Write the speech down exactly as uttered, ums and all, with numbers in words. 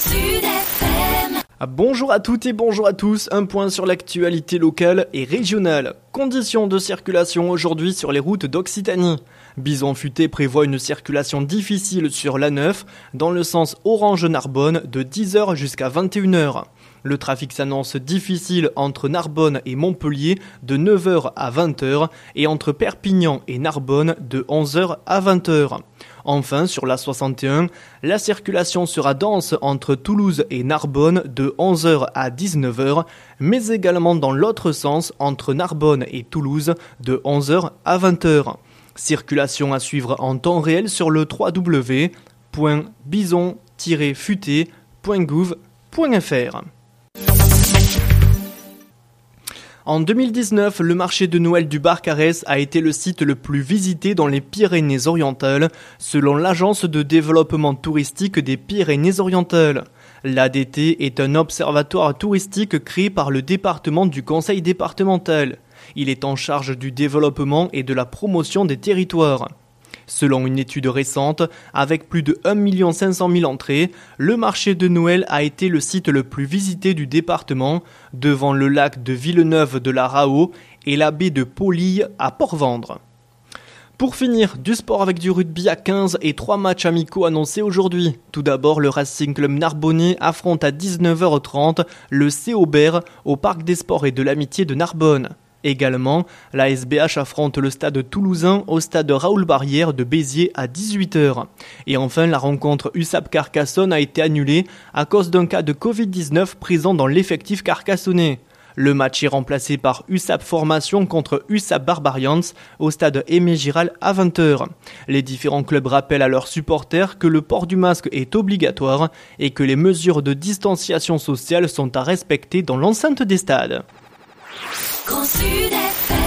Sud F M. Bonjour à toutes et bonjour à tous, un point sur l'actualité locale et régionale. Conditions de circulation aujourd'hui sur les routes d'Occitanie. Bison Futé prévoit une circulation difficile sur l'A neuf dans le sens Orange-Narbonne de dix heures jusqu'à vingt et une heures. Le trafic s'annonce difficile entre Narbonne et Montpellier de neuf heures à vingt heures et entre Perpignan et Narbonne de onze heures à vingt heures. Enfin, sur l'A soixante et un, la circulation sera dense entre Toulouse et Narbonne de onze heures à dix-neuf heures, mais également dans l'autre sens entre Narbonne et Toulouse de onze heures à vingt heures. Circulation à suivre en temps réel sur le w w w point bison tiret futé point gouv point f r. En deux mille dix-neuf, le marché de Noël du Barcarès a été le site le plus visité dans les Pyrénées-Orientales, selon l'Agence de développement touristique des Pyrénées-Orientales. L'A D T est un observatoire touristique créé par le département du Conseil départemental. Il est en charge du développement et de la promotion des territoires. Selon une étude récente, avec plus de un million cinq cent mille entrées, le marché de Noël a été le site le plus visité du département, devant le lac de Villeneuve de la Raho et la baie de Polille à Port-Vendre. Pour finir, du sport avec du rugby à quinze et trois matchs amicaux annoncés aujourd'hui. Tout d'abord, le Racing Club Narbonnais affronte à dix-neuf heures trente le C Aubert au Parc des Sports et de l'Amitié de Narbonne. Également, l'A S B H affronte le stade toulousain au stade Raoul Barrière de Béziers à dix-huit heures. Et enfin, la rencontre U S A P Carcassonne a été annulée à cause d'un cas de covid dix-neuf présent dans l'effectif carcassonnais. Le match est remplacé par U S A P Formation contre U S A P Barbarians au stade Aimé Giral à vingt heures. Les différents clubs rappellent à leurs supporters que le port du masque est obligatoire et que les mesures de distanciation sociale sont à respecter dans l'enceinte des stades. Grand Sud F M.